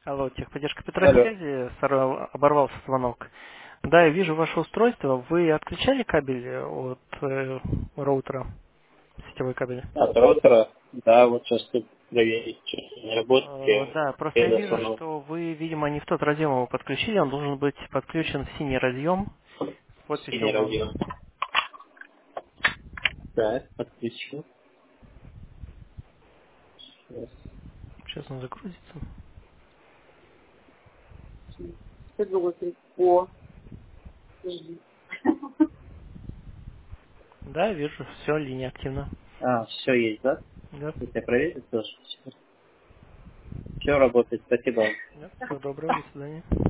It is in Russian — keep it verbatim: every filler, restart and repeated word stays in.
Алло, техподдержка Алло. Петросвязи, сорвал- оборвался звонок. Да, я вижу ваше устройство. Вы отключали кабель э, от э, роутера, сетевой кабель? От роутера. Да, вот сейчас тут проверить, что не Э, работает. Да, просто я Я вижу, засунул что вы, видимо, не в тот разъем его подключили. Он должен быть подключен в синий разъем с подписью синий ван. радио. Так, подключил. Сейчас. Сейчас он загрузится. Что было три? О, подожди. Да, вижу, все, линия активна. А, все есть, да? Да, Это проверить тоже. Все работает, спасибо. да, всего доброго, до свидания.